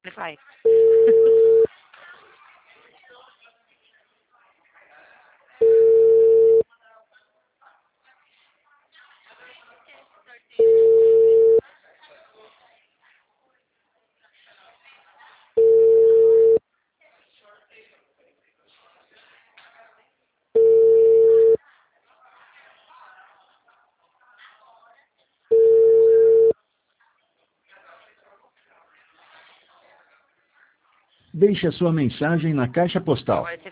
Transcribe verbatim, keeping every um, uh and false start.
Ele vai. Deixe a sua mensagem na caixa postal.